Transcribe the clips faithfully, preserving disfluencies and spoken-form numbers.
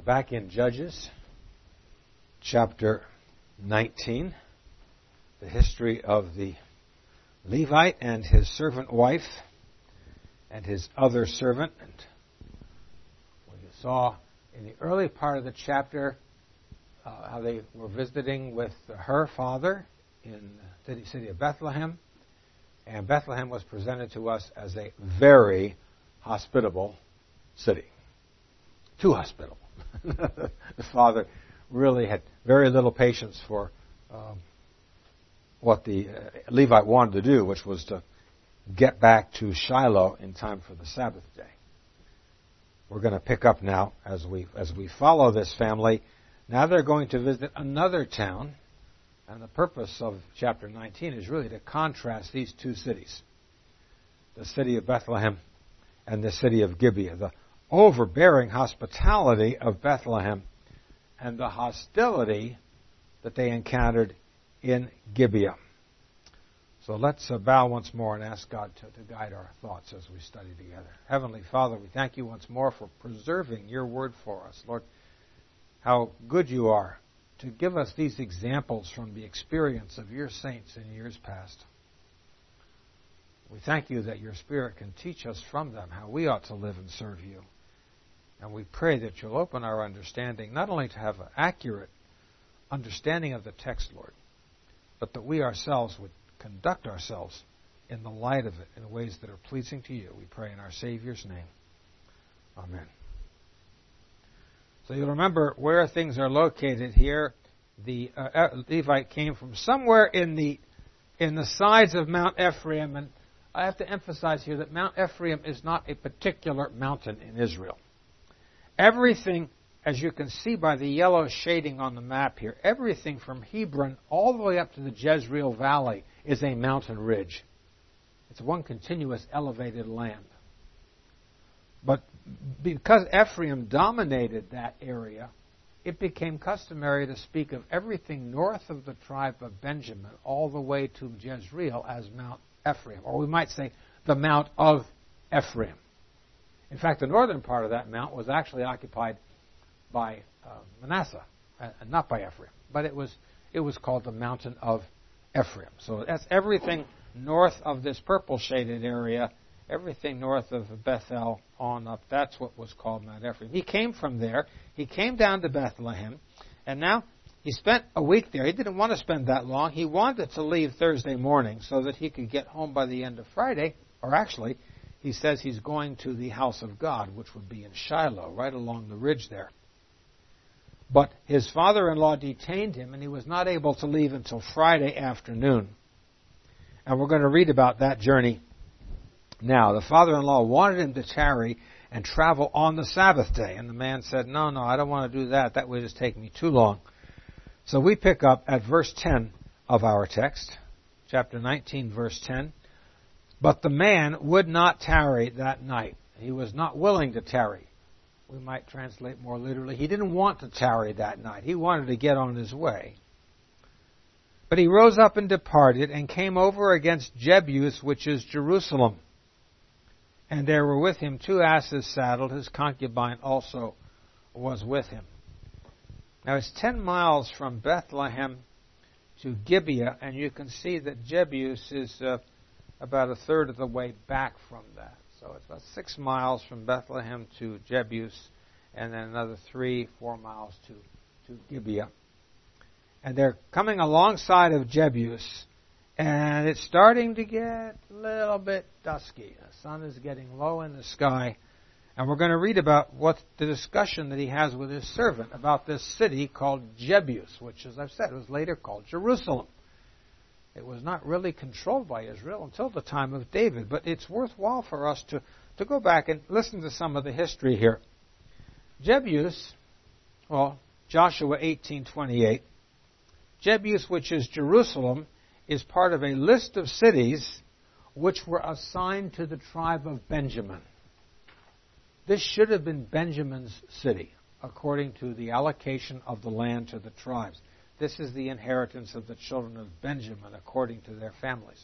back in Judges, chapter nineteen, the history of the Levite and his servant wife and his other servant. And we saw in the early part of the chapter uh, how they were visiting with her father in the city of Bethlehem. And Bethlehem was presented to us as a very hospitable city. Too hospitable. The father really had very little patience for um, what the uh, Levite wanted to do, which was to get back to Shiloh in time for the Sabbath day. We're going to pick up now as we as we follow this family. Now they're going to visit another town, and the purpose of chapter nineteen is really to contrast these two cities, the city of Bethlehem and the city of Gibeah, the overbearing hospitality of Bethlehem and the hostility that they encountered in Gibeah. So let's uh, bow once more and ask God to, to guide our thoughts as we study together. Heavenly Father, we thank you once more for preserving your word for us. Lord, how good you are to give us these examples from the experience of your saints in years past. We thank you that your Spirit can teach us from them how we ought to live and serve you. And we pray that you'll open our understanding, not only to have an accurate understanding of the text, Lord, but that we ourselves would conduct ourselves in the light of it in ways that are pleasing to you. We pray in our Savior's name. Amen. So you'll remember where things are located here. The uh, Levite came from somewhere in the in the sides of Mount Ephraim, and I have to emphasize here that Mount Ephraim is not a particular mountain in Israel. Everything, as you can see by the yellow shading on the map here, everything from Hebron all the way up to the Jezreel Valley is a mountain ridge. It's one continuous elevated land. But because Ephraim dominated that area, it became customary to speak of everything north of the tribe of Benjamin all the way to Jezreel as Mount Ephraim, or we might say the Mount of Ephraim. In fact, the northern part of that mount was actually occupied by uh, Manasseh, uh, not by Ephraim, but it was it was called the Mountain of Ephraim. So that's everything north of this purple shaded area, everything north of Bethel on up. That's what was called Mount Ephraim. He came from there. He came down to Bethlehem, and now he spent a week there. He didn't want to spend that long. He wanted to leave Thursday morning so that he could get home by the end of Friday, or actually, he says he's going to the house of God, which would be in Shiloh, right along the ridge there. But his father-in-law detained him, and he was not able to leave until Friday afternoon. And we're going to read about that journey now. The father-in-law wanted him to tarry and travel on the Sabbath day. And the man said, no, no, I don't want to do that. That would just take me too long. So we pick up at verse ten of our text, chapter nineteen, verse ten. But the man would not tarry that night. He was not willing to tarry. We might translate more literally. He didn't want to tarry that night. He wanted to get on his way. But he rose up and departed and came over against Jebus, which is Jerusalem. And there were with him two asses saddled. His concubine also was with him. Now it's ten miles from Bethlehem to Gibeah, and you can see that Jebus is uh, about a third of the way back from that. So it's about six miles from Bethlehem to Jebus, and then another three, four miles to, to Gibeah. And they're coming alongside of Jebus, and it's starting to get a little bit dusky. The sun is getting low in the sky, and we're going to read about what the discussion that he has with his servant about this city called Jebus, which, as I've said, was later called Jerusalem. It was not really controlled by Israel until the time of David, but it's worthwhile for us to, to go back and listen to some of the history here. Jebus, well, Joshua eighteen twenty-eight, Jebus, which is Jerusalem, is part of a list of cities which were assigned to the tribe of Benjamin. This should have been Benjamin's city, according to the allocation of the land to the tribes. This is the inheritance of the children of Benjamin according to their families.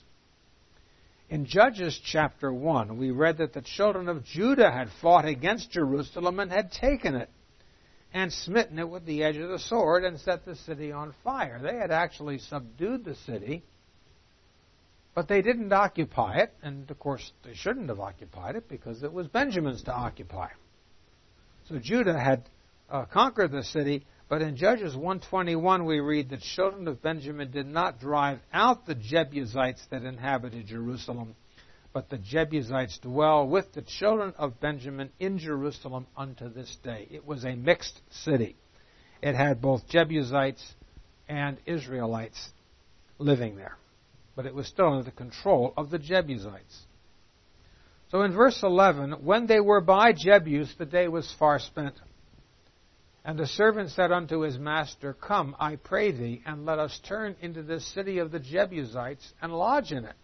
In Judges chapter one, we read that the children of Judah had fought against Jerusalem and had taken it. and smitten it with the edge of the sword and set the city on fire. They had actually subdued the city, but they didn't occupy it, and of course they shouldn't have occupied it because it was Benjamin's to occupy. So Judah had uh, conquered the city, but in Judges one twenty-one we read the children of Benjamin did not drive out the Jebusites that inhabited Jerusalem, but the Jebusites dwell with the children of Benjamin in Jerusalem unto this day. It was a mixed city. It had both Jebusites and Israelites living there, but it was still under the control of the Jebusites. So in verse eleven, when they were by Jebus, the day was far spent. And the servant said unto his master, Come, I pray thee, and let us turn into this city of the Jebusites and lodge in it.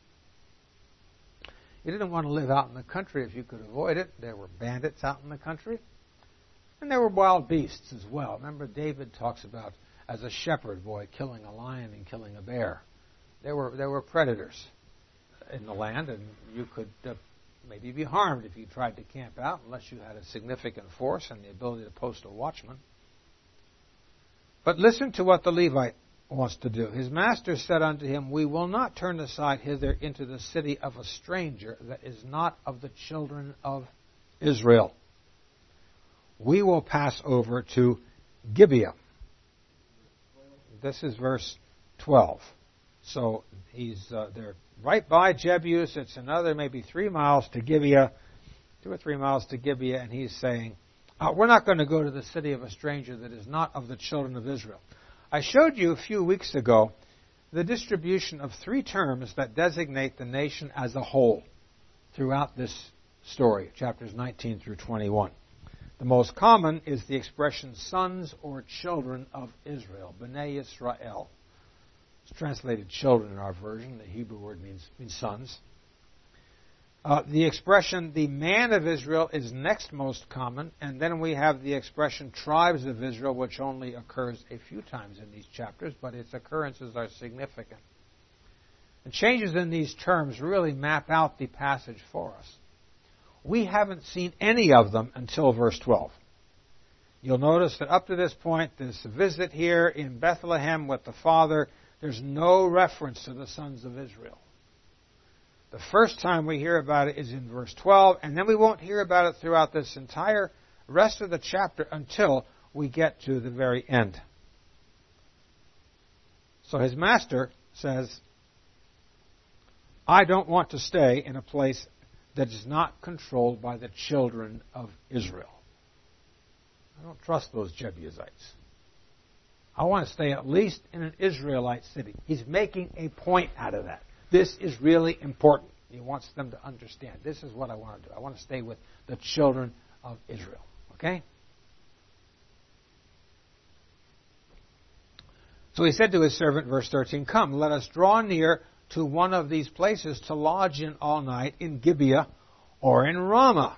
You didn't want to live out in the country if you could avoid it. There were bandits out in the country. And there were wild beasts as well. Remember, David talks about, as a shepherd boy, killing a lion and killing a bear. There were there were predators in the land, and you could uh, maybe be harmed if you tried to camp out, unless you had a significant force and the ability to post a watchman. But listen to what the Levite wants to do. His master said unto him, We will not turn aside hither into the city of a stranger that is not of the children of Israel. We will pass over to Gibeah. This is verse twelve. So he's uh, they're right by Jebus. It's another maybe three miles to Gibeah, two or three miles to Gibeah, and he's saying, uh, we're not going to go to the city of a stranger that is not of the children of Israel. I showed you a few weeks ago the distribution of three terms that designate the nation as a whole throughout this story, chapters nineteen through twenty-one. The most common is the expression sons or children of Israel, Bnei Yisrael. It's translated children in our version. The Hebrew word means, means sons. Uh, the expression the man of Israel is next most common, and then we have the expression tribes of Israel, which only occurs a few times in these chapters, but its occurrences are significant. And changes in these terms really map out the passage for us. We haven't seen any of them until verse twelve. You'll notice that up to this point, this visit here in Bethlehem with the father, there's no reference to the sons of Israel. The first time we hear about it is in verse twelve, and then we won't hear about it throughout this entire rest of the chapter until we get to the very end. So his master says, I don't want to stay in a place that is not controlled by the children of Israel. I don't trust those Jebusites. I want to stay at least in an Israelite city. He's making a point out of that. This is really important. He wants them to understand. This is what I want to do. I want to stay with the children of Israel. Okay? So he said to his servant, verse thirteen, Come, let us draw near to one of these places to lodge in all night in Gibeah or in Ramah.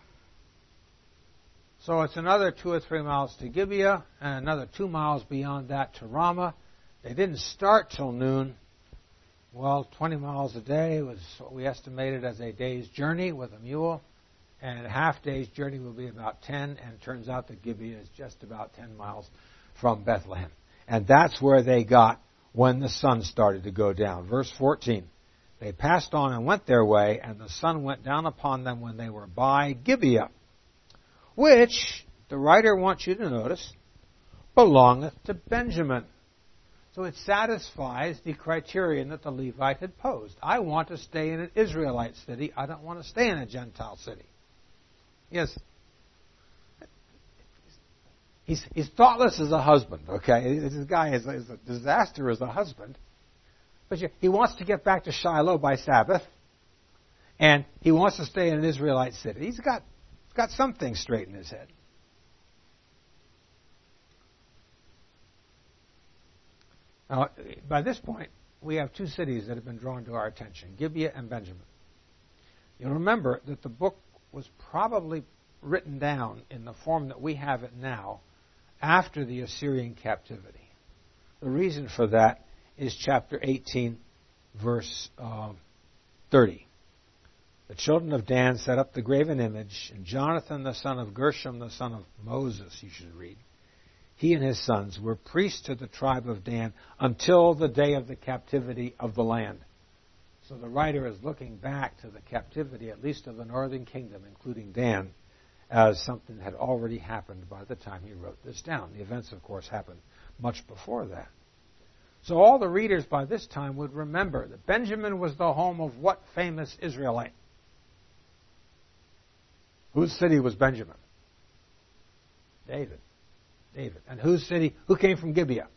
So it's another two or three miles to Gibeah and another two miles beyond that to Ramah. They didn't start till noon. Well, twenty miles a day was what we estimated as a day's journey with a mule. And a half day's journey will be about ten. And it turns out that Gibeah is just about ten miles from Bethlehem. And that's where they got when the sun started to go down. Verse fourteen. They passed on and went their way, and the sun went down upon them when they were by Gibeah, which, the writer wants you to notice, belongeth to Benjamin. So it satisfies the criterion that the Levite had posed. I want to stay in an Israelite city. I don't want to stay in a Gentile city. Yes. He's, he's thoughtless as a husband, okay? This guy is, is a disaster as a husband. But he wants to get back to Shiloh by Sabbath. And he wants to stay in an Israelite city. He's got, got some things straight in his head. Now, by this point, we have two cities that have been drawn to our attention, Gibeah and Benjamin. You'll remember that the book was probably written down in the form that we have it now after the Assyrian captivity. The reason for that is chapter eighteen, verse uh, thirty. The children of Dan set up the graven image, and Jonathan the son of Gershom, the son of Moses, you should read, he and his sons were priests to the tribe of Dan until the day of the captivity of the land. So the writer is looking back to the captivity, at least of the northern kingdom, including Dan, as something had already happened by the time he wrote this down. The events, of course, happened much before that. So all the readers by this time would remember that Benjamin was the home of what famous Israelite? Whose city was Benjamin? David. David. And whose city? Who came from Gibeah?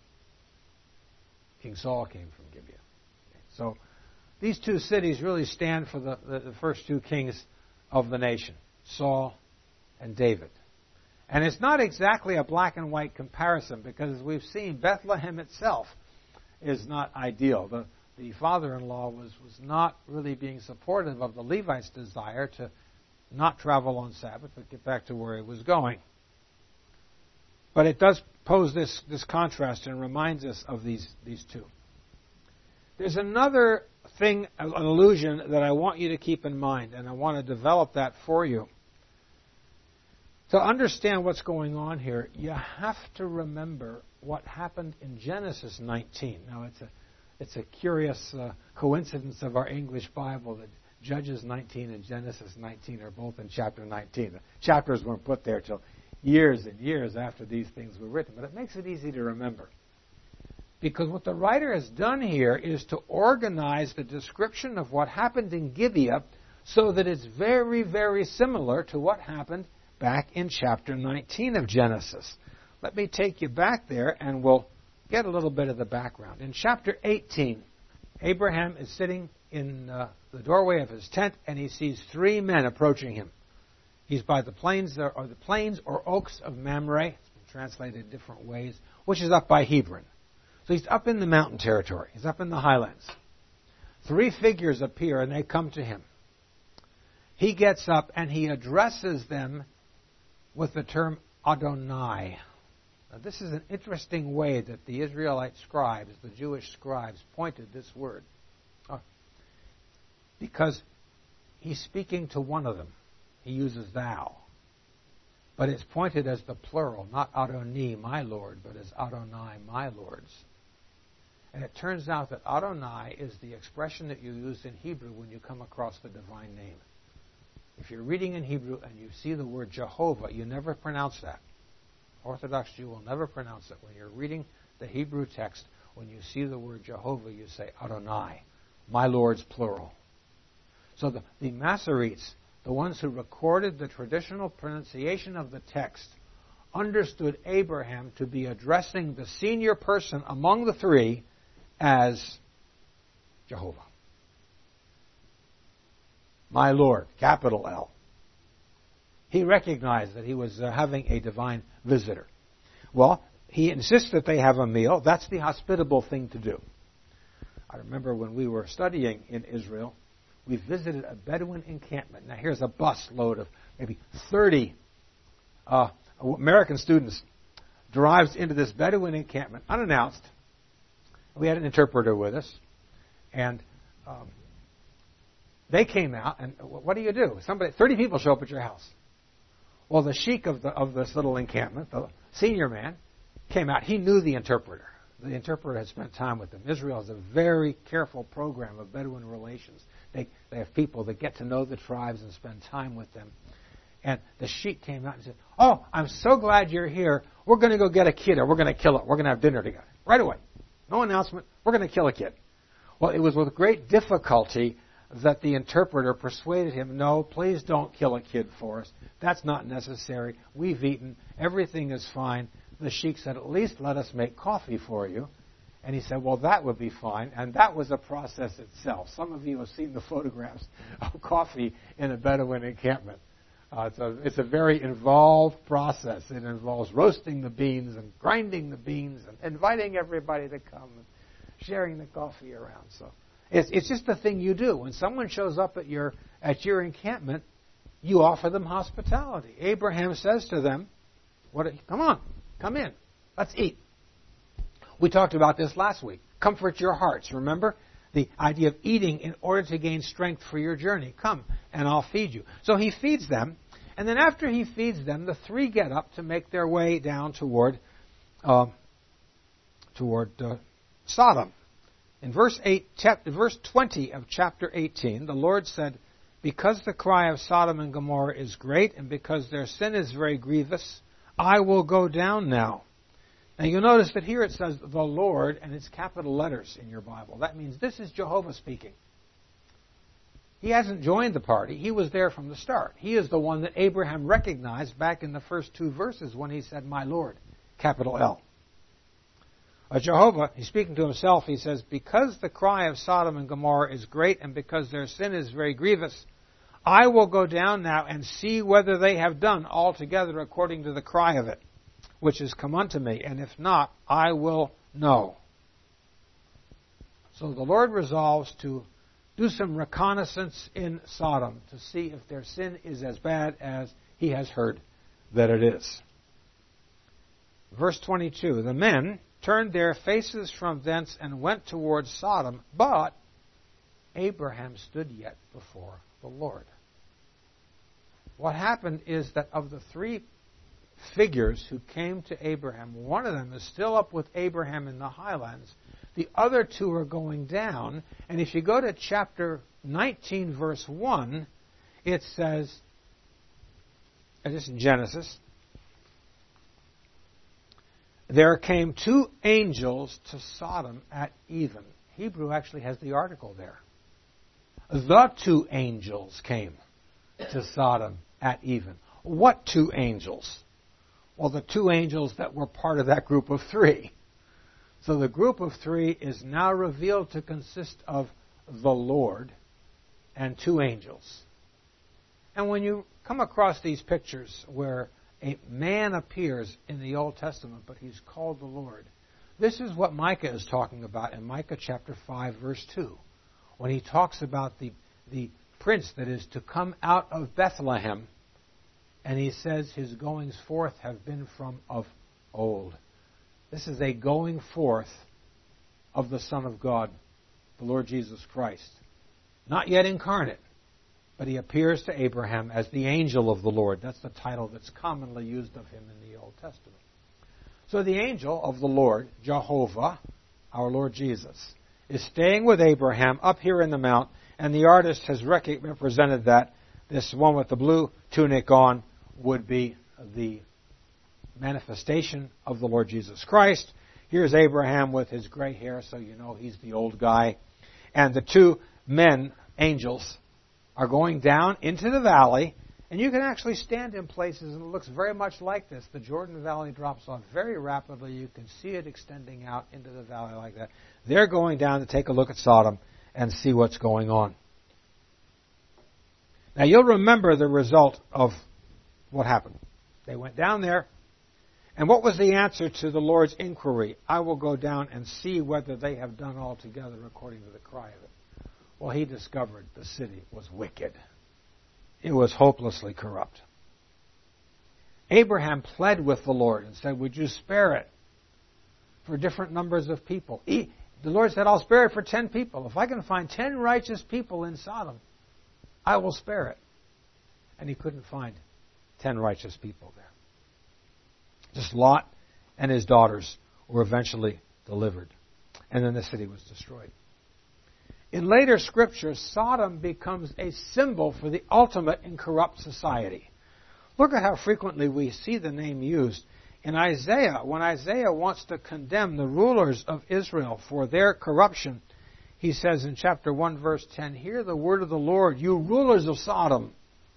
King Saul came from Gibeah. Okay. So these two cities really stand for the, the, the first two kings of the nation, Saul and David. And it's not exactly a black and white comparison because, as we've seen, Bethlehem itself is not ideal. The, the father-in-law was, was not really being supportive of the Levites' desire to not travel on Sabbath, but get back to where he was going. But it does pose this, this contrast and reminds us of these, these two. There's another thing, an allusion that I want you to keep in mind, and I want to develop that for you. To understand what's going on here, you have to remember what happened in Genesis nineteen. Now, it's a, it's a curious uh, coincidence of our English Bible that Judges nineteen and Genesis nineteen are both in chapter nineteen. The chapters weren't put there till years and years after these things were written, but it makes it easy to remember. Because what the writer has done here is to organize the description of what happened in Gibeah so that it's very, very similar to what happened back in chapter nineteen of Genesis. Let me take you back there and we'll get a little bit of the background. In chapter eighteen, Abraham is sitting in uh, the doorway of his tent and he sees three men approaching him. He's by the plains or the plains or oaks of Mamre. It's been translated different ways, which is up by Hebron. So he's up in the mountain territory. He's up in the highlands. Three figures appear and they come to him. He gets up and he addresses them with the term Adonai. Now, this is an interesting way that the Israelite scribes, the Jewish scribes, pointed this word. Oh, because he's speaking to one of them. He uses thou. But it's pointed as the plural, not Adoni, my Lord, but as Adonai, my Lords. And it turns out that Adonai is the expression that you use in Hebrew when you come across the divine name. If you're reading in Hebrew and you see the word Jehovah, you never pronounce that. Orthodox Jew will never pronounce it. When you're reading the Hebrew text, when you see the word Jehovah, you say Adonai, my Lord's plural. So the, the Masoretes, the ones who recorded the traditional pronunciation of the text, understood Abraham to be addressing the senior person among the three as Jehovah. My Lord, capital L. He recognized that he was uh, having a divine visitor. Well, he insists that they have a meal. That's the hospitable thing to do. I remember when we were studying in Israel, we visited a Bedouin encampment. Now here's a bus load of maybe thirty uh, American students drives into this Bedouin encampment unannounced. We had an interpreter with us, and um, they came out, and what do you do? Somebody, thirty people show up at your house. Well, the sheikh of the of this little encampment, the senior man, came out. He knew the interpreter. The interpreter had spent time with them. Israel has a very careful program of Bedouin relations. They they have people that get to know the tribes and spend time with them. And the sheikh came out and said, "Oh, I'm so glad you're here. We're going to go get a kid, or we're going to kill it. We're going to have dinner together right away. No announcement. We're going to kill a kid." Well, it was with great difficulty that the interpreter persuaded him, "No, please don't kill a kid for us. That's not necessary. We've eaten. Everything is fine." The sheikh said, "At least let us make coffee for you." And he said, "Well, that would be fine." And that was a process itself. Some of you have seen the photographs of coffee in a Bedouin encampment. Uh, it's, a, it's a very involved process. It involves roasting the beans and grinding the beans and inviting everybody to come and sharing the coffee around. So it's, it's just the thing you do. When someone shows up at your at your encampment, you offer them hospitality. Abraham says to them, "What? Come on, come in. Let's eat." We talked about this last week. Comfort your hearts. Remember the idea of eating in order to gain strength for your journey. Come, and I'll feed you. So he feeds them. And then after he feeds them, the three get up to make their way down toward uh, toward uh, Sodom. In verse eight, chapter, verse twenty of chapter eighteen, the Lord said, "Because the cry of Sodom and Gomorrah is great, and because their sin is very grievous, I will go down now." Now you'll notice that here it says the Lord, and it's capital letters in your Bible. That means this is Jehovah speaking. He hasn't joined the party. He was there from the start. He is the one that Abraham recognized back in the first two verses when he said, "My Lord," capital L. Uh, Jehovah, he's speaking to himself, he says, "Because the cry of Sodom and Gomorrah is great, and because their sin is very grievous, I will go down now and see whether they have done altogether according to the cry of it, which is come unto me, and if not, I will know." So the Lord resolves to do some reconnaissance in Sodom to see if their sin is as bad as he has heard that it is. Verse twenty-two, "The men turned their faces from thence and went towards Sodom, but Abraham stood yet before the Lord." What happened is that of the three figures who came to Abraham, one of them is still up with Abraham in the highlands. The other two are going down. And if you go to chapter nineteen, verse one, it says, and this is in Genesis, "There came two angels to Sodom at even." Hebrew actually has the article there. The two angels came to Sodom at even. What two angels? Well, the two angels that were part of that group of three. So the group of three is now revealed to consist of the Lord and two angels. And when you come across these pictures where a man appears in the Old Testament, but he's called the Lord, this is what Micah is talking about in Micah chapter five, verse two, when he talks about the, the prince that is to come out of Bethlehem, and he says his goings forth have been from of old. This is a going forth of the Son of God, the Lord Jesus Christ. Not yet incarnate, but he appears to Abraham as the angel of the Lord. That's the title that's commonly used of him in the Old Testament. So the angel of the Lord, Jehovah, our Lord Jesus, is staying with Abraham up here in the mount, and the artist has represented that this one with the blue tunic on would be the manifestation of the Lord Jesus Christ. Here's Abraham with his gray hair, so you know he's the old guy. And the two men, angels, are going down into the valley, and you can actually stand in places, and it looks very much like this. The Jordan Valley drops off very rapidly. You can see it extending out into the valley like that. They're going down to take a look at Sodom and see what's going on. Now you'll remember the result of what happened. They went down there, and what was the answer to the Lord's inquiry? "I will go down and see whether they have done altogether according to the cry of it." Well, he discovered the city was wicked. It was hopelessly corrupt. Abraham pled with the Lord and said, "Would you spare it for different numbers of people?" He, the Lord said, "I'll spare it for ten people. If I can find ten righteous people in Sodom, I will spare it." And he couldn't find ten righteous people there. Just Lot and his daughters were eventually delivered. And then the city was destroyed. In later scripture, Sodom becomes a symbol for the ultimate in corrupt society. Look at how frequently we see the name used. In Isaiah, when Isaiah wants to condemn the rulers of Israel for their corruption, he says in chapter one, verse ten, "Hear the word of the Lord, you rulers of Sodom."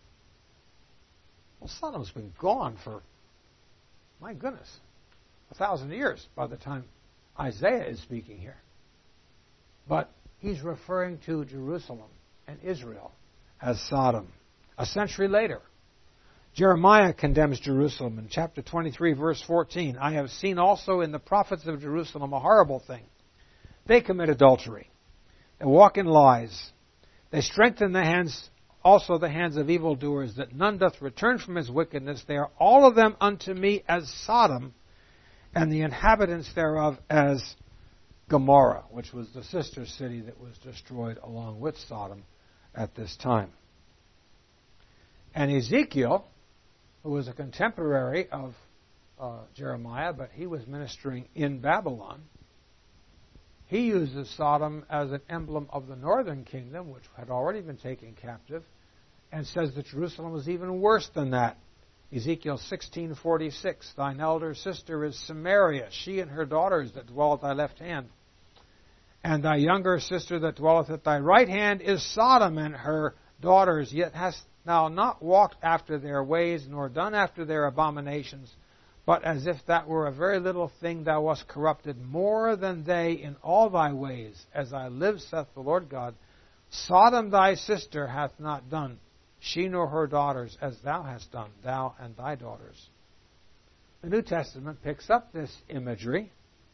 Well, Sodom's been gone for, my goodness, a thousand years by the time Isaiah is speaking here. But he's referring to Jerusalem and Israel as Sodom. A century later, Jeremiah condemns Jerusalem in chapter twenty-three, verse fourteen. "I have seen also in the prophets of Jerusalem a horrible thing. They commit adultery. They walk in lies. They strengthen the hands, also the hands of evildoers, that none doth return from his wickedness. They are all of them unto me as Sodom, and the inhabitants thereof as Gomorrah," which was the sister city that was destroyed along with Sodom at this time. And Ezekiel, who was a contemporary of uh, Jeremiah, but he was ministering in Babylon. He uses Sodom as an emblem of the northern kingdom, which had already been taken captive, and says that Jerusalem was even worse than that. Ezekiel sixteen forty-six, thine elder sister is Samaria, she and her daughters that dwell at thy left hand. And thy younger sister that dwelleth at thy right hand is Sodom and her daughters, yet hast thou not walked after their ways, nor done after their abominations, but as if that were a very little thing thou wast corrupted more than they in all thy ways. As I live, saith the Lord God, Sodom thy sister hath not done, she nor her daughters, as thou hast done, thou and thy daughters. The New Testament picks up this imagery.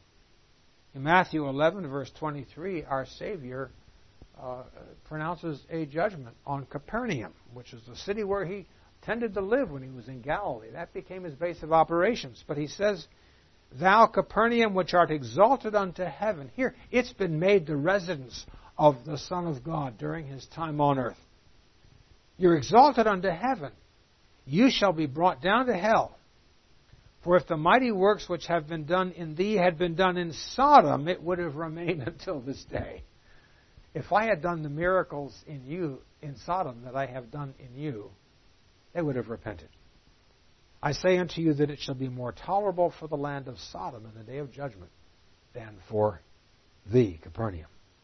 In Matthew eleven, verse twenty-three, our Savior uh, pronounces a judgment on Capernaum, which is the city where he tended to live when he was in Galilee. That became his base of operations. But he says, thou Capernaum, which art exalted unto heaven. Here, it's been made the residence of the Son of God during his time on earth. You're exalted unto heaven. You shall be brought down to hell. For if the mighty works which have been done in thee had been done in Sodom, it would have remained until this day. If I had done the miracles in you, in Sodom, that I have done in you, they would have repented. I say unto you that it shall be more tolerable for the land of Sodom in the day of judgment than for thee, Capernaum.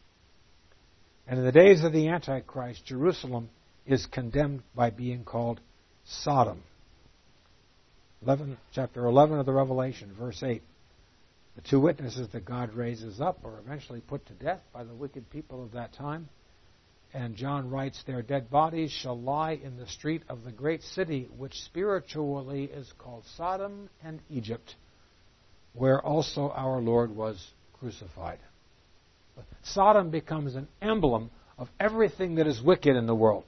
And in the days of the Antichrist, Jerusalem is condemned by being called Sodom. eleven, chapter eleven of the Revelation, verse eight. The two witnesses that God raises up are eventually put to death by the wicked people of that time. And John writes, their dead bodies shall lie in the street of the great city, which spiritually is called Sodom and Egypt, where also our Lord was crucified. Sodom becomes an emblem of everything that is wicked in the world.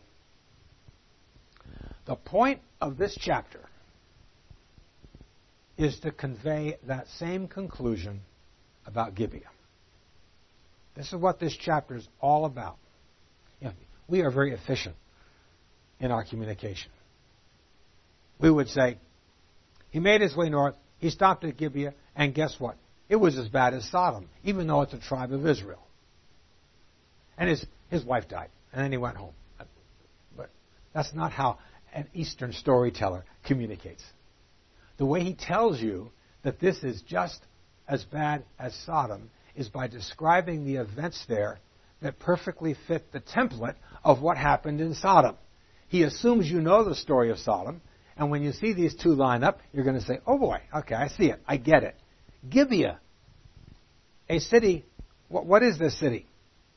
The point of this chapter is to convey that same conclusion about Gibeah. This is what this chapter is all about. You know, we are very efficient in our communication. We would say, he made his way north, he stopped at Gibeah, and guess what? It was as bad as Sodom, even though it's a tribe of Israel. And his, his wife died, and then he went home. But that's not how an Eastern storyteller communicates. The way he tells you that this is just as bad as Sodom is by describing the events there that perfectly fit the template of what happened in Sodom. He assumes you know the story of Sodom, and when you see these two line up, you're going to say, oh boy, okay, I see it, I get it. Gibeah, a city, what, what is this city?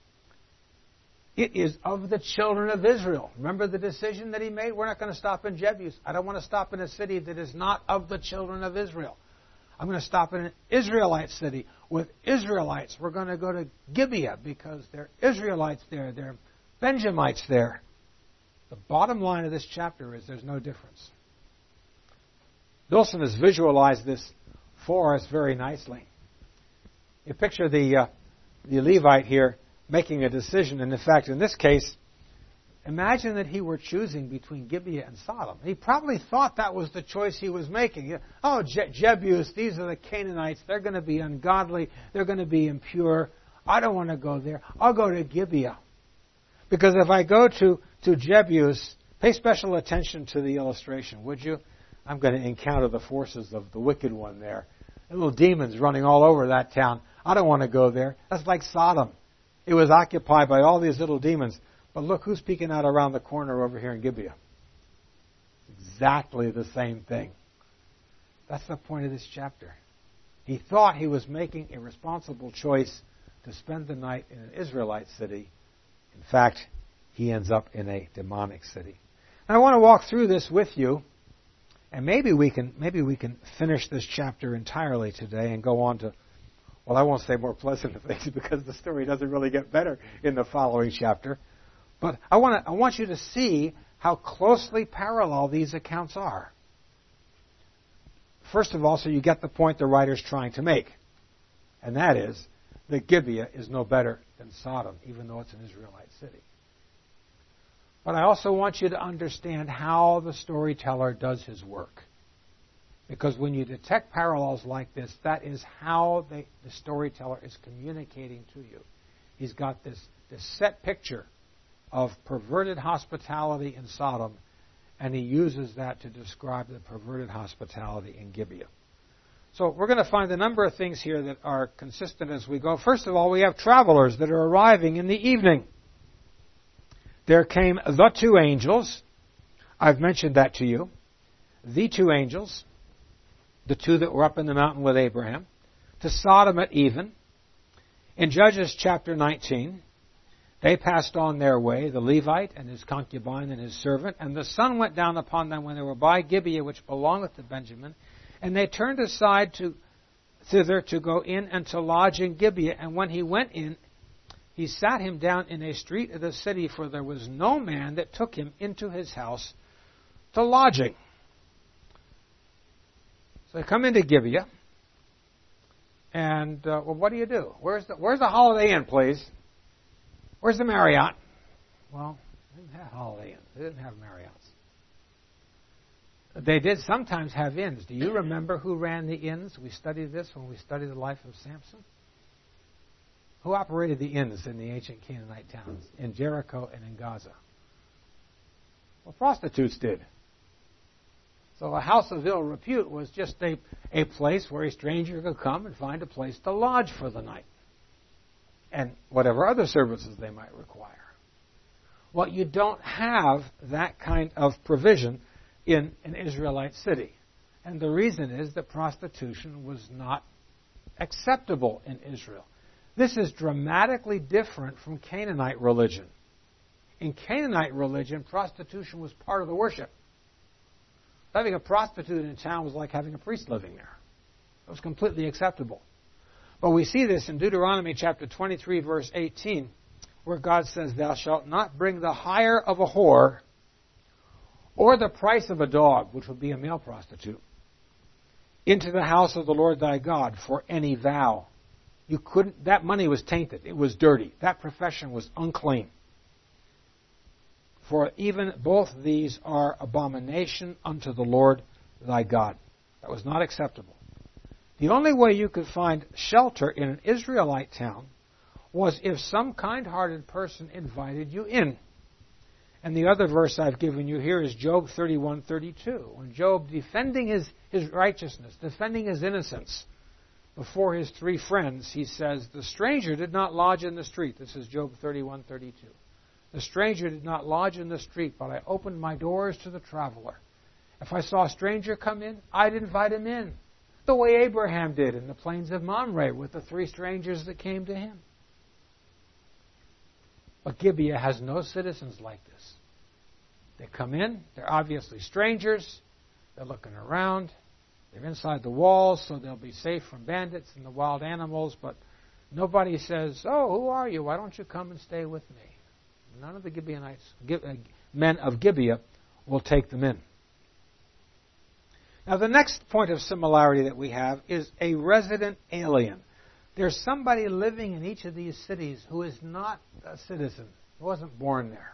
It is of the children of Israel. Remember the decision that he made? We're not going to stop in Jebus. I don't want to stop in a city that is not of the children of Israel. I'm going to stop in an Israelite city with Israelites. We're going to go to Gibeah because there are Israelites there. There are Benjamites there. The bottom line of this chapter is there's no difference. Wilson has visualized this for us very nicely. You picture the, uh, the Levite here making a decision. And in fact, in this case, imagine that he were choosing between Gibeah and Sodom. He probably thought that was the choice he was making. Oh, Je- Jebus, these are the Canaanites. They're going to be ungodly. They're going to be impure. I don't want to go there. I'll go to Gibeah. Because if I go to, to Jebus, pay special attention to the illustration, would you? I'm going to encounter the forces of the wicked one there. Little demons running all over that town. I don't want to go there. That's like Sodom. It was occupied by all these little demons. But look who's peeking out around the corner over here in Gibeah. Exactly the same thing. That's the point of this chapter. He thought he was making a responsible choice to spend the night in an Israelite city. In fact, he ends up in a demonic city. And I want to walk through this with you, and maybe we can maybe we can finish this chapter entirely today and go on to, well, I won't say more pleasant things because the story doesn't really get better in the following chapter. But I want to, I want you to see how closely parallel these accounts are. First of all, so you get the point the writer's trying to make. And that is that Gibeah is no better than Sodom, even though it's an Israelite city. But I also want you to understand how the storyteller does his work. Because when you detect parallels like this, that is how they, the storyteller is communicating to you. He's got this, this set picture of perverted hospitality in Sodom, and he uses that to describe the perverted hospitality in Gibeah. So we're going to find a number of things here that are consistent as we go. First of all, we have travelers that are arriving in the evening. There came the two angels. I've mentioned that to you. The two angels, the two that were up in the mountain with Abraham, to Sodom at even. In Judges chapter nineteen, they passed on their way, the Levite and his concubine and his servant, and the sun went down upon them when they were by Gibeah, which belongeth to Benjamin, and they turned aside to thither to go in and to lodge in Gibeah. And when he went in, he sat him down in a street of the city, for there was no man that took him into his house to lodging. So they come into Gibeah, and uh, well, what do you do? Where's the Where's the Holiday Inn, please? Where's the Marriott? Well, they didn't have Holiday Inns. They didn't have Marriotts. They did sometimes have inns. Do you remember who ran the inns? We studied this when we studied the life of Samson. Who operated the inns in the ancient Canaanite towns, in Jericho and in Gaza? Well, prostitutes did. So a house of ill repute was just a, a place where a stranger could come and find a place to lodge for the night, and whatever other services they might require. Well, you don't have that kind of provision in an Israelite city. And the reason is that prostitution was not acceptable in Israel. This is dramatically different from Canaanite religion. In Canaanite religion, prostitution was part of the worship. Having a prostitute in town was like having a priest living there. It was completely acceptable. But we see this in Deuteronomy chapter twenty-three, verse eighteen, where God says, "Thou shalt not bring the hire of a whore or the price of a dog," which would be a male prostitute, "into the house of the Lord thy God for any vow." You couldn't, that money was tainted. It was dirty. That profession was unclean. "For even both these are abomination unto the Lord thy God." That was not acceptable. The only way you could find shelter in an Israelite town was if some kind-hearted person invited you in. And the other verse I've given you here is Job thirty-one thirty-two. When Job, defending his, his righteousness, defending his innocence before his three friends, he says, "The stranger did not lodge in the street." This is Job thirty-one thirty-two. "The stranger did not lodge in the street, but I opened my doors to the traveler. If I saw a stranger come in, I'd invite him in, the way Abraham did in the plains of Mamre with the three strangers that came to him." But Gibeah has no citizens like this. They come in, they're obviously strangers, they're looking around, they're inside the walls, so they'll be safe from bandits and the wild animals, but nobody says, "Oh, who are you? Why don't you come and stay with me?" None of the Gibeonites, men of Gibeah, will take them in. Now, the next point of similarity that we have is a resident alien. There's somebody living in each of these cities who is not a citizen, who wasn't born there.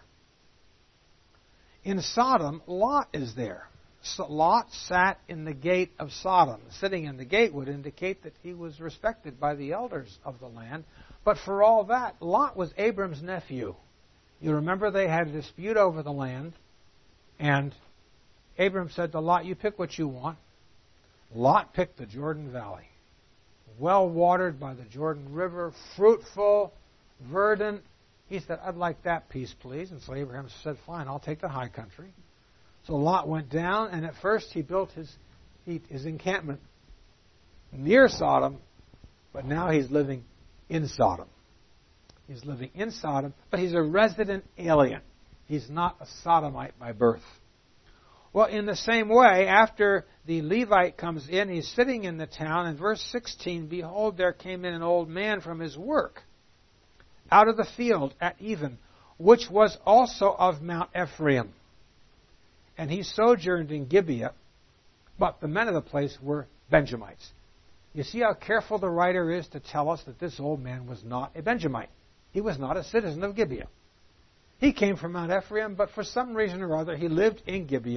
In Sodom, Lot is there. So Lot sat in the gate of Sodom. Sitting in the gate would indicate that he was respected by the elders of the land. But for all that, Lot was Abram's nephew. You remember they had a dispute over the land, and Abram said to Lot, "You pick what you want." Lot picked the Jordan Valley, well watered by the Jordan River, fruitful, verdant. He said, "I'd like that piece, please." And so Abraham said, "Fine, I'll take the high country." So Lot went down, and at first he built his, his encampment near Sodom, but now he's living in Sodom. He's living in Sodom, but he's a resident alien. He's not a Sodomite by birth. Well, in the same way, after the Levite comes in, he's sitting in the town. In verse sixteen, "Behold, there came in an old man from his work out of the field at even, which was also of Mount Ephraim. And he sojourned in Gibeah, but the men of the place were Benjamites." You see how careful the writer is to tell us that this old man was not a Benjamite. He was not a citizen of Gibeah. He came from Mount Ephraim, but for some reason or other he lived in Gibeah,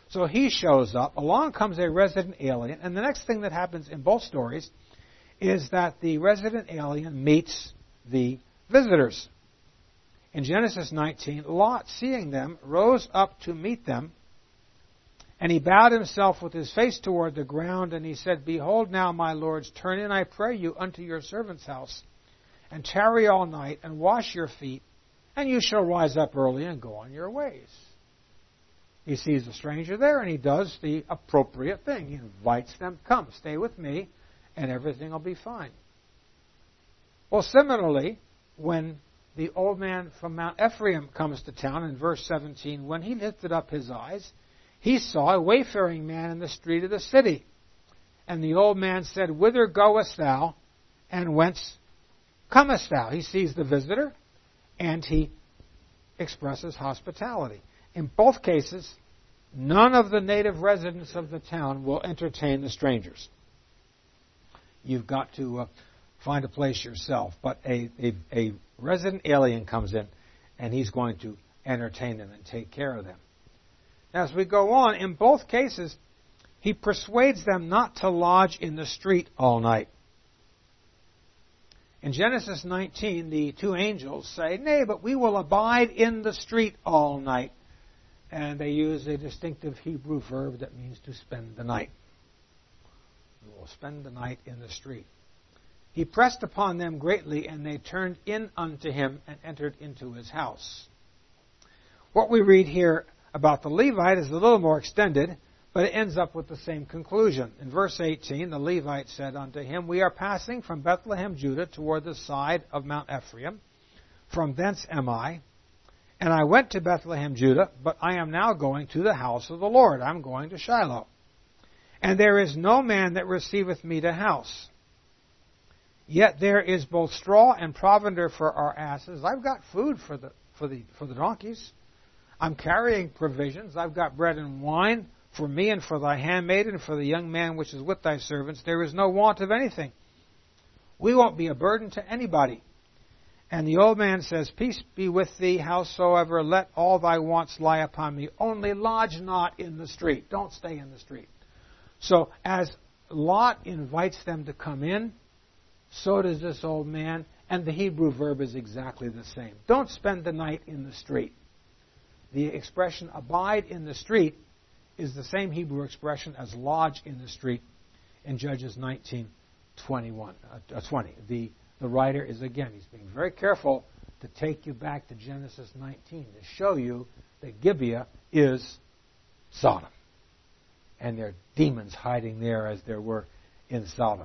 So he shows up. Along comes a resident alien. And the next thing that happens in both stories is that the resident alien meets the visitors. In Genesis nineteen, Lot, seeing them, rose up to meet them. And he bowed himself with his face toward the ground, and he said, Behold now, my lords, turn in, I pray you, unto your servant's house, and tarry all night, and wash your feet, and you shall rise up early and go on your ways. He sees a stranger there, and he does the appropriate thing. He invites them, come, stay with me, and everything will be fine. Well, similarly, when the old man from Mount Ephraim comes to town, in verse seventeen, when he lifted up his eyes, he saw a wayfaring man in the street of the city. And the old man said, Whither goest thou, and whence comest thou? He sees the visitor, and he expresses hospitality. In both cases, none of the native residents of the town will entertain the strangers. You've got to uh, find a place yourself. But a, a, a resident alien comes in, and he's going to entertain them and take care of them. As we go on, in both cases, he persuades them not to lodge in the street all night. In Genesis nineteen, the two angels say, Nay, but we will abide in the street all night. And they use a distinctive Hebrew verb that means to spend the night. We will spend the night in the street. He pressed upon them greatly, and they turned in unto him and entered into his house. What we read here about the Levite is a little more extended, but it ends up with the same conclusion. In verse eighteen, the Levite said unto him, We are passing from Bethlehem, Judah, toward the side of Mount Ephraim. From thence am I. And I went to Bethlehem, Judah, but I am now going to the house of the Lord. I'm going to Shiloh. And there is no man that receiveth me to house. Yet there is both straw and provender for our asses. I've got food for the for the for the donkeys. I'm carrying provisions. I've got bread and wine for me and for thy handmaid and for the young man which is with thy servants. There is no want of anything. We won't be a burden to anybody. And the old man says, Peace be with thee, howsoever, let all thy wants lie upon me. Only lodge not in the street. Don't stay in the street. So as Lot invites them to come in, so does this old man, and the Hebrew verb is exactly the same. Don't spend the night in the street. The expression abide in the street is the same Hebrew expression as lodge in the street in Judges nineteen, twenty-one, uh, twenty. The, the writer is, again, he's being very careful to take you back to Genesis nineteen to show you that Gibeah is Sodom. And there are demons hiding there as there were in Sodom.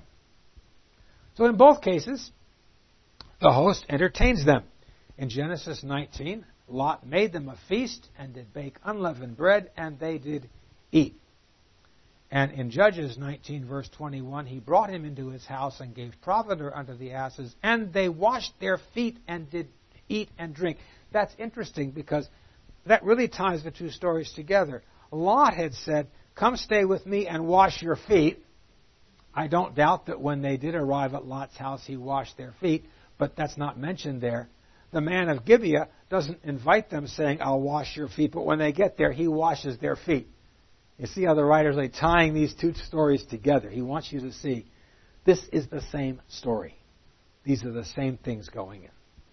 So in both cases, the host entertains them. In Genesis nineteen, Lot made them a feast and did bake unleavened bread, and they did eat. And in Judges nineteen, verse twenty-one, he brought him into his house and gave provender unto the asses, and they washed their feet and did eat and drink. That's interesting because that really ties the two stories together. Lot had said, Come stay with me and wash your feet. I don't doubt that when they did arrive at Lot's house, he washed their feet, but that's not mentioned there. The man of Gibeah doesn't invite them saying, I'll wash your feet, but when they get there, he washes their feet. You see how the writers are tying these two stories together. He wants you to see this is the same story. These are the same things going in.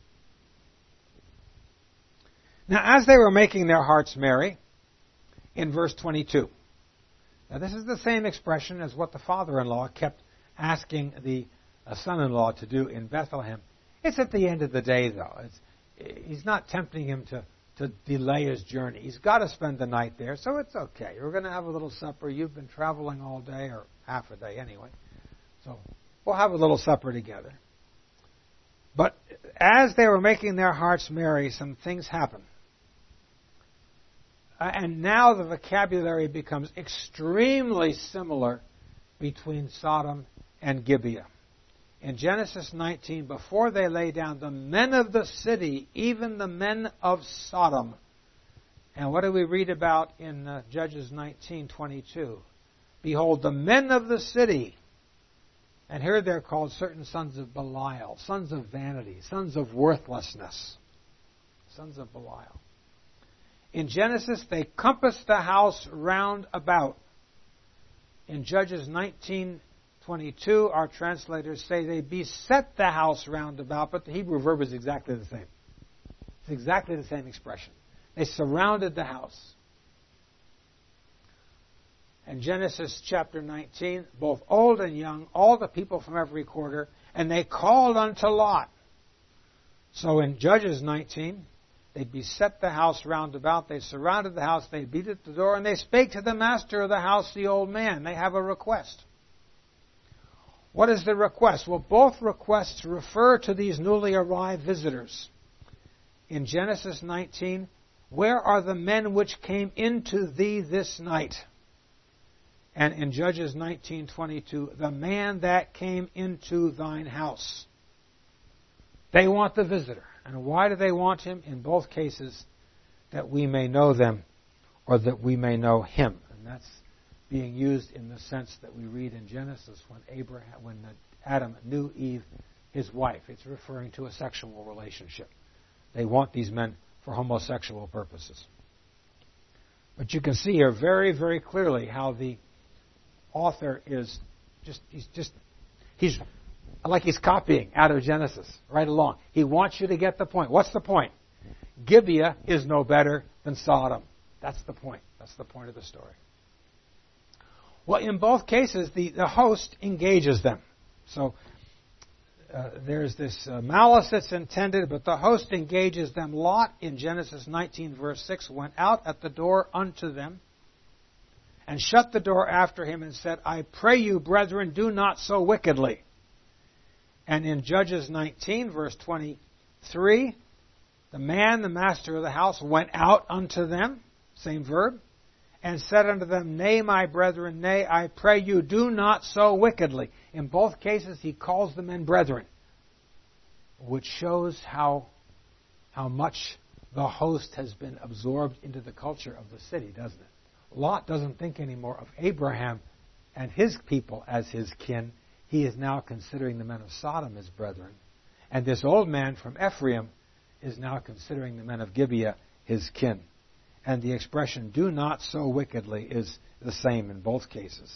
Now, as they were making their hearts merry, in verse twenty-two, now this is the same expression as what the father-in-law kept asking the uh, son-in-law to do in Bethlehem. It's at the end of the day, though. It's, he's not tempting him to, to delay his journey. He's got to spend the night there, so it's okay. We're going to have a little supper. You've been traveling all day, or half a day anyway. So we'll have a little supper together. But as they were making their hearts merry, some things happened. Uh, and now the vocabulary becomes extremely similar between Sodom and Gibeah. In Genesis nineteen, before they lay down, the men of the city, even the men of Sodom. And what do we read about in uh, Judges nineteen twenty-two? Behold, the men of the city. And here they're called certain sons of Belial, sons of vanity, sons of worthlessness, sons of Belial. In Genesis, they compassed the house round about. In Judges nineteen twenty-two, our translators say they beset the house round about, but the Hebrew verb is exactly the same. It's exactly the same expression. They surrounded the house. In Genesis chapter nineteen, both old and young, all the people from every quarter, and they called unto Lot. So in Judges nineteen, they beset the house round about, they surrounded the house, they beat at the door, and they spake to the master of the house, the old man. They have a request. What is the request? Well, both requests refer to these newly arrived visitors. In Genesis nineteen, where are the men which came into thee this night? And in Judges nineteen twenty-two, the man that came into thine house. They want the visitor. And why do they want him? In both cases, that we may know them, or that we may know him. And that's being used in the sense that we read in Genesis when Abraham, when Adam knew Eve, his wife. It's referring to a sexual relationship. They want these men for homosexual purposes. But you can see here very, very clearly how the author is just, he's just, he's like he's copying out of Genesis right along. He wants you to get the point. What's the point? Gibeah is no better than Sodom. That's the point. That's the point of the story. Well, in both cases, the, the host engages them. So uh, there's this uh, malice that's intended, but the host engages them. Lot, in Genesis nineteen, verse six, went out at the door unto them, and shut the door after him, and said, I pray you, brethren, do not so wickedly. And in Judges nineteen, verse twenty-three, the man, the master of the house, went out unto them, same verb, and said unto them, Nay, my brethren, nay, I pray you, do not so wickedly. In both cases, he calls the men brethren, which shows how, how much the host has been absorbed into the culture of the city, doesn't it? Lot doesn't think anymore of Abraham and his people as his kin. He is now considering the men of Sodom as brethren. And this old man from Ephraim is now considering the men of Gibeah his kin. And the expression, do not so wickedly, is the same in both cases.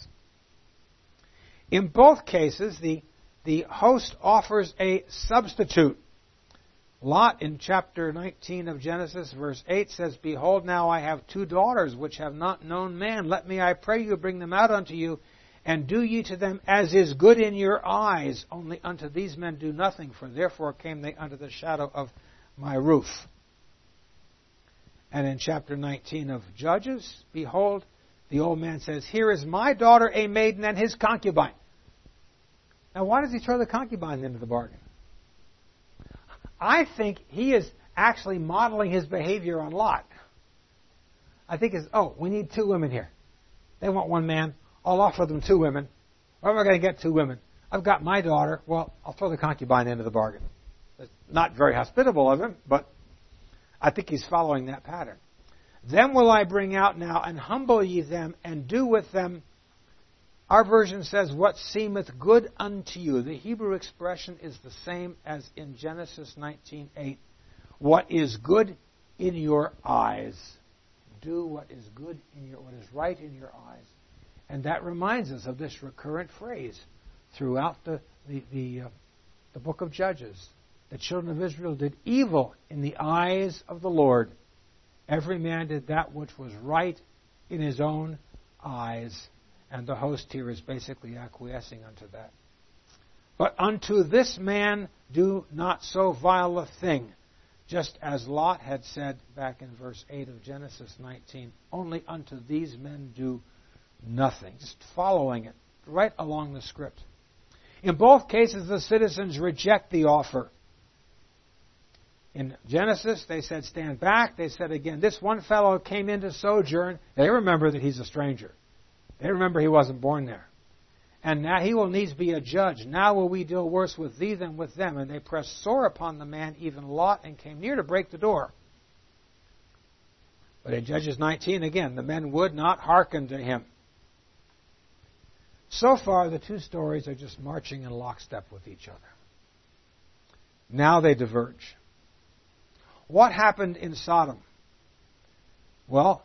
In both cases, the, the host offers a substitute. Lot, in chapter nineteen of Genesis, verse eight, says, Behold, now I have two daughters which have not known man. Let me, I pray you, bring them out unto you, and do ye to them as is good in your eyes. Only unto these men do nothing, for therefore came they under the shadow of my roof. And in chapter nineteen of Judges, behold, the old man says, Here is my daughter, a maiden, and his concubine. Now, why does he throw the concubine into the bargain? I think he is actually modeling his behavior on Lot. I think it's, oh, we need two women here. They want one man. I'll offer them two women. Where am I going to get two women? I've got my daughter. Well, I'll throw the concubine into the bargain. It's not very hospitable of him, but I think he's following that pattern. Them will I bring out now, and humble ye them, and do with them. Our version says, what seemeth good unto you. The Hebrew expression is the same as in Genesis nineteen eight. What is good in your eyes. Do what is good in your, what is right in your eyes. And that reminds us of this recurrent phrase throughout the, the, the, uh, the book of Judges. The children of Israel did evil in the eyes of the Lord. Every man did that which was right in his own eyes. And the host here is basically acquiescing unto that. But unto this man do not so vile a thing. Just as Lot had said back in verse eight of Genesis nineteen. Only unto these men do nothing. Just following it right along the script. In both cases, the citizens reject the offer. In Genesis, they said, stand back. They said again, this one fellow came in to sojourn. They remember that he's a stranger. They remember he wasn't born there. And now he will needs be a judge. Now will we deal worse with thee than with them. And they pressed sore upon the man, even Lot, and came near to break the door. But in Judges nineteen, again, the men would not hearken to him. So far, the two stories are just marching in lockstep with each other. Now they diverge. What happened in Sodom? Well,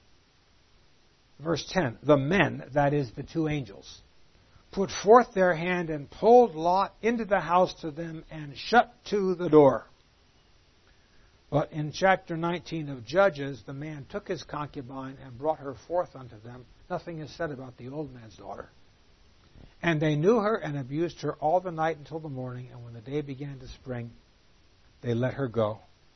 verse ten, the men, that is, the two angels, put forth their hand and pulled Lot into the house to them and shut to the door. But in chapter nineteen of Judges, the man took his concubine and brought her forth unto them. Nothing is said about the old man's daughter. And they knew her and abused her all the night until the morning, and when the day began to spring, they let her go.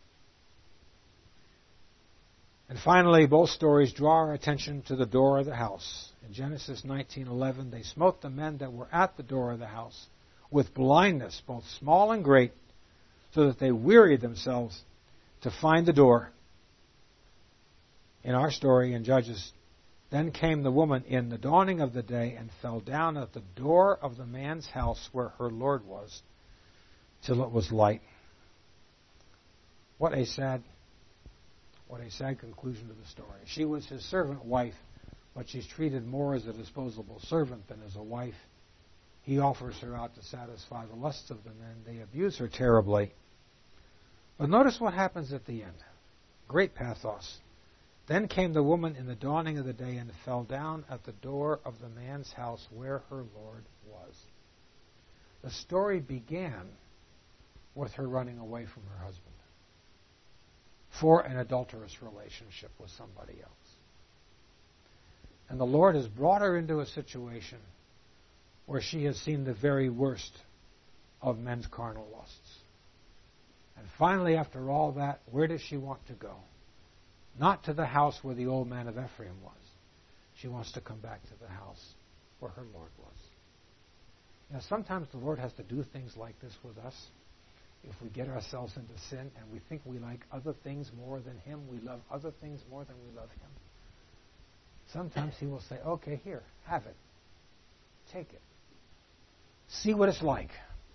And finally, both stories draw our attention to the door of the house. In Genesis nineteen eleven, they smote the men that were at the door of the house with blindness, both small and great, so that they wearied themselves to find the door. In our story in Judges, then came the woman in the dawning of the day and fell down at the door of the man's house where her Lord was, till it was light. What a sad, what a sad conclusion to the story. She was his servant wife, but she's treated more as a disposable servant than as a wife. He offers her out to satisfy the lusts of the men. They abuse her terribly. But notice what happens at the end. Great pathos. Then came the woman in the dawning of the day and fell down at the door of the man's house where her Lord was. The story began with her running away from her husband for an adulterous relationship with somebody else. And the Lord has brought her into a situation where she has seen the very worst of men's carnal lusts. And finally, after all that, where does she want to go? Not to the house where the old man of Ephraim was. She wants to come back to the house where her Lord was. You know, sometimes the Lord has to do things like this with us. If we get ourselves into sin and we think we like other things more than Him, we love other things more than we love Him. Sometimes He will say, okay, here, have it. Take it. See what it's like.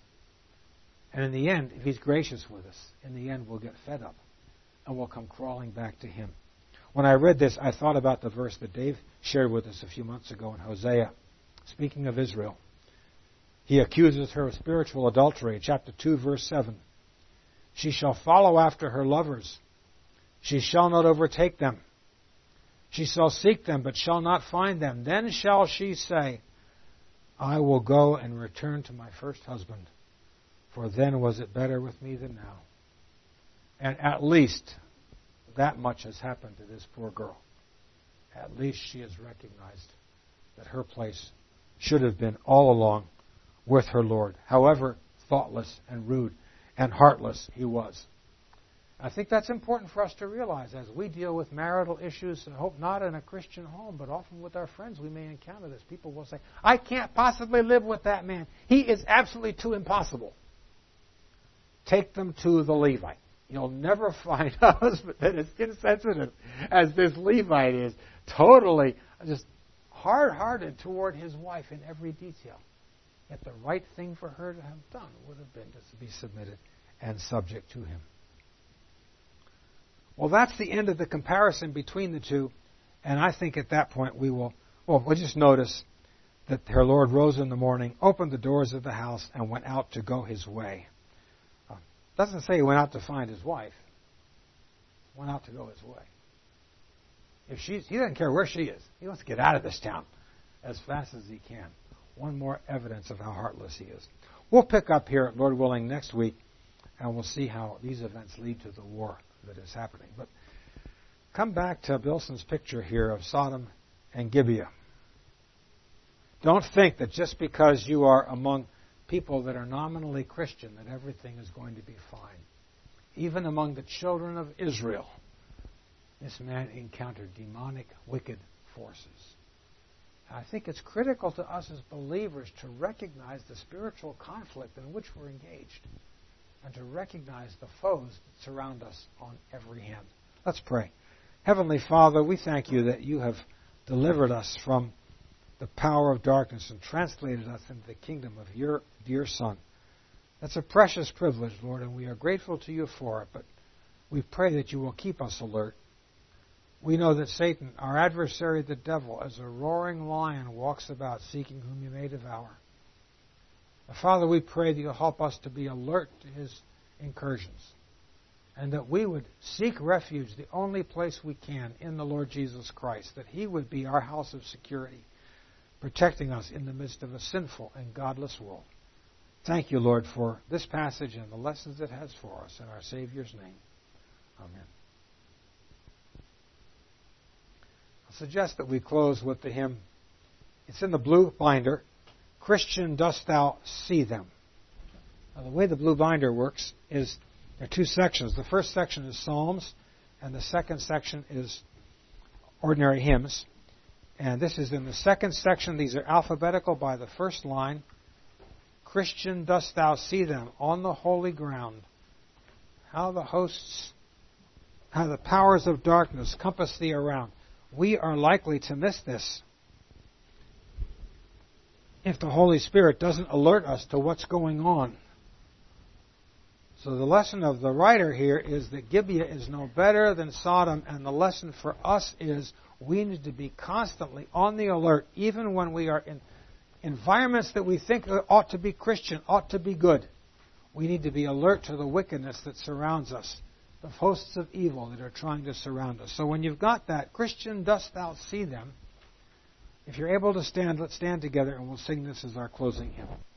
And in the end, if He's gracious with us, in the end we'll get fed up and we'll come crawling back to Him. When I read this, I thought about the verse that Dave shared with us a few months ago in Hosea, speaking of Israel. He accuses her of spiritual adultery, chapter two, verse seven. She shall follow after her lovers. She shall not overtake them. She shall seek them, but shall not find them. Then shall she say, I will go and return to my first husband, for then was it better with me than now. And at least that much has happened to this poor girl. At least she has recognized that her place should have been all along with her Lord, however thoughtless and rude and heartless he was. I think that's important for us to realize as we deal with marital issues, I hope not in a Christian home, but often with our friends we may encounter this. People will say, I can't possibly live with that man. He is absolutely too impossible. Take them to the Levite. You'll never find a husband that is insensitive as this Levite is, totally just hard-hearted toward his wife in every detail. Yet the right thing for her to have done would have been to be submitted and subject to him. Well, that's the end of the comparison between the two, and I think at that point we will, well, we'll just notice that her Lord rose in the morning, opened the doors of the house, and went out to go his way. Uh, doesn't say he went out to find his wife. Went out to go his way. If she's, he doesn't care where she is. He wants to get out of this town as fast as he can. One more evidence of how heartless he is. We'll pick up here, Lord willing, next week, and we'll see how these events lead to the war that is happening. But come back to Bilson's picture here of Sodom and Gibeah. Don't think that just because you are among people that are nominally Christian that everything is going to be fine. Even among the children of Israel, this man encountered demonic, wicked forces. I think it's critical to us as believers to recognize the spiritual conflict in which we're engaged and to recognize the foes that surround us on every hand. Let's pray. Heavenly Father, we thank you that you have delivered us from the power of darkness and translated us into the kingdom of your dear Son. That's a precious privilege, Lord, and we are grateful to you for it, but we pray that you will keep us alert. We know that Satan, our adversary, the devil, as a roaring lion, walks about seeking whom you may devour. Father, we pray that you'll help us to be alert to his incursions and that we would seek refuge, the only place we can, in the Lord Jesus Christ, that He would be our house of security, protecting us in the midst of a sinful and godless world. Thank you, Lord, for this passage and the lessons it has for us. In our Savior's name, amen. I suggest that we close with the hymn. It's in the blue binder, Christian, Dost Thou See Them? Now, the way the blue binder works is there are two sections. The first section is Psalms, and the second section is ordinary hymns. And this is in the second section. These are alphabetical by the first line. Christian, dost thou see them on the holy ground? How the hosts, how the powers of darkness compass thee around. We are likely to miss this if the Holy Spirit doesn't alert us to what's going on. So the lesson of the writer here is that Gibeah is no better than Sodom, and the lesson for us is we need to be constantly on the alert, even when we are in environments that we think ought to be Christian, ought to be good. We need to be alert to the wickedness that surrounds us, the hosts of evil that are trying to surround us. So when you've got that, Christian, dost thou see them? If you're able to stand, let's stand together and we'll sing this as our closing hymn.